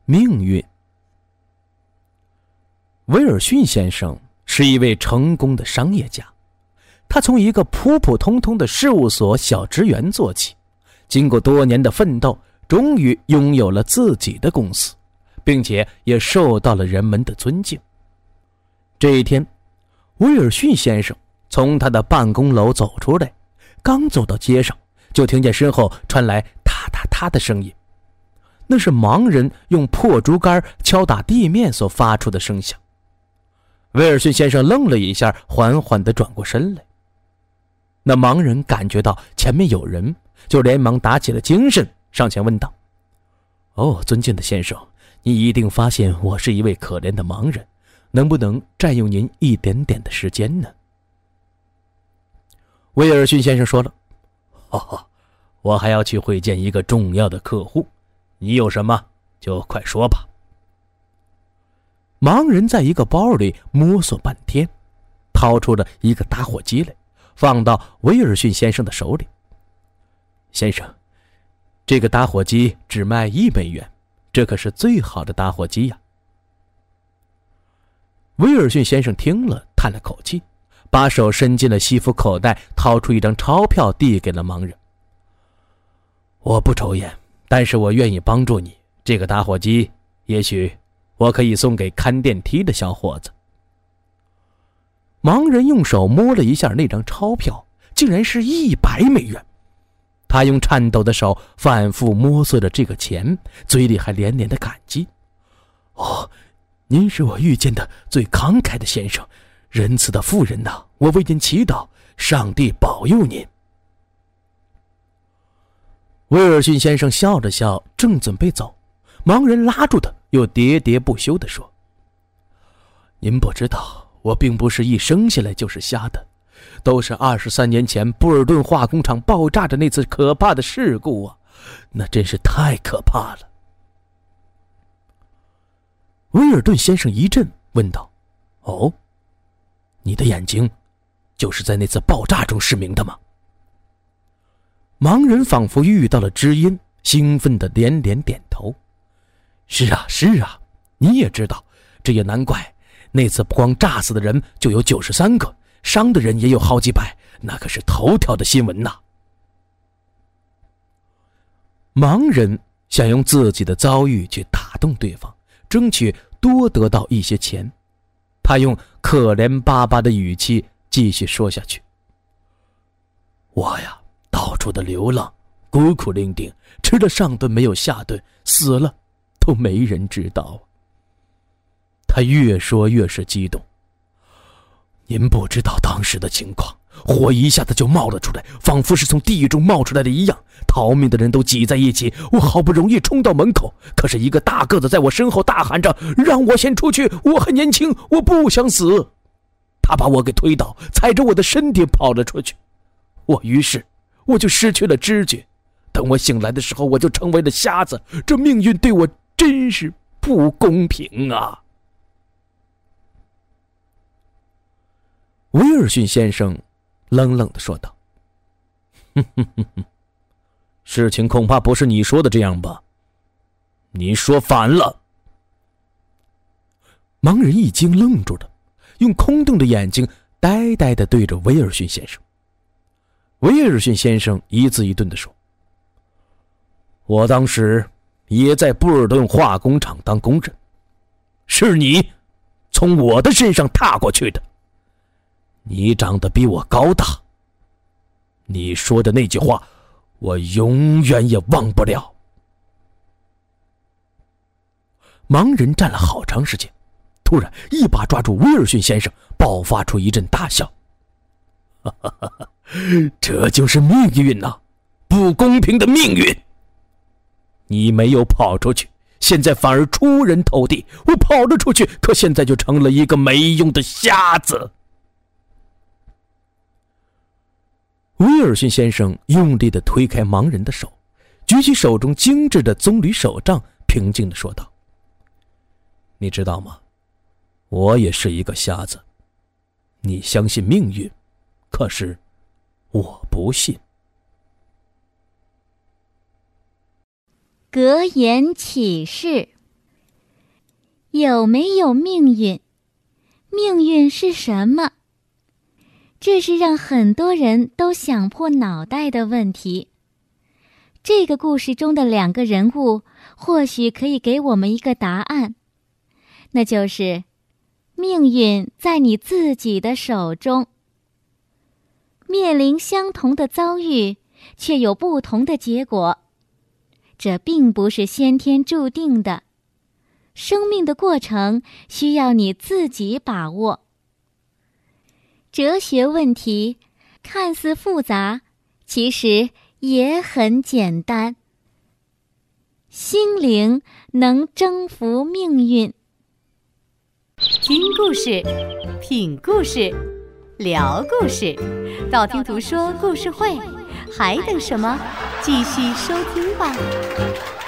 命运。威尔逊先生是一位成功的商业家，他从一个普普通通的事务所小职员做起，经过多年的奋斗，终于拥有了自己的公司，并且也受到了人们的尊敬。这一天，威尔逊先生从他的办公楼走出来，刚走到街上，就听见身后传来踏踏踏的声音，那是盲人用破竹竿敲打地面所发出的声响。威尔逊先生愣了一下，缓缓地转过身来。那盲人感觉到前面有人，就连忙打起了精神，上前问道：“哦，尊敬的先生，你一定发现我是一位可怜的盲人，能不能占用您一点点的时间呢？”威尔逊先生说了：“我还要去会见一个重要的客户，你有什么就快说吧。”盲人在一个包里摸索半天，掏出了一个打火机来，放到威尔逊先生的手里。“先生，这个打火机只卖$1，这可是最好的打火机呀。”威尔逊先生听了，叹了口气，把手伸进了西服口袋，掏出一张钞票递给了盲人。“我不抽烟，但是我愿意帮助你，这个打火机也许我可以送给看电梯的小伙子。”盲人用手摸了一下那张钞票，竟然是$100。他用颤抖的手反复摸索着这个钱，嘴里还连连的感激：“哦，您是我遇见的最慷慨的先生，仁慈的妇人呐，我为您祈祷，上帝保佑您。”威尔逊先生笑着笑，正准备走，盲人拉住他，又喋喋不休地说：“您不知道，我并不是一生下来就是瞎的，都是23年前布尔顿化工厂爆炸的那次可怕的事故啊，那真是太可怕了。”威尔顿先生一震，问道：“哦，你的眼睛就是在那次爆炸中失明的吗？”盲人仿佛遇到了知音，兴奋地连连点头：“是啊，是啊，你也知道，这也难怪，那次光炸死的人就有93个，伤的人也有好几百，那可是头条的新闻呐。”盲人想用自己的遭遇去打动对方，争取多得到一些钱。他用可怜巴巴的语气继续说下去：“我呀，到处的流浪，孤苦伶仃，吃了上顿没有下顿，死了都没人知道。”他越说越是激动：“您不知道当时的情况，火一下子就冒了出来，仿佛是从地狱中冒出来的一样，逃命的人都挤在一起。我好不容易冲到门口，可是一个大个子在我身后大喊着：让我先出去，我很年轻，我不想死。他把我给推倒，踩着我的身体跑了出去。于是我就失去了知觉，等我醒来的时候，我就成为了瞎子。这命运对我真是不公平啊！”威尔逊先生冷冷地说道：“事情恐怕不是你说的这样吧？你说反了。”盲人一惊，愣住了，用空洞的眼睛呆呆地对着威尔逊先生。威尔逊先生一字一顿地说：“我当时也在布尔顿化工厂当工人，是你从我的身上踏过去的。你长得比我高大，你说的那句话我永远也忘不了。”盲人站了好长时间，突然一把抓住威尔逊先生，爆发出一阵大笑：“这就是命运啊，不公平的命运！你没有跑出去，现在反而出人头地；我跑了出去，可现在就成了一个没用的瞎子。”威尔逊先生用力地推开盲人的手，举起手中精致的棕榈手杖，平静地说道：“你知道吗？我也是一个瞎子。你相信命运，可是我不信。” 格言启示： 有没有命运？命运是什么？这是让很多人都想破脑袋的问题。这个故事中的2个人物或许可以给我们一个答案，那就是命运在你自己的手中。面临相同的遭遇，却有不同的结果，这并不是先天注定的。生命的过程需要你自己把握。哲学问题看似复杂，其实也很简单。心灵能征服命运。 听故事，品故事，聊故事，道听途说故事会，还等什么？继续收听吧。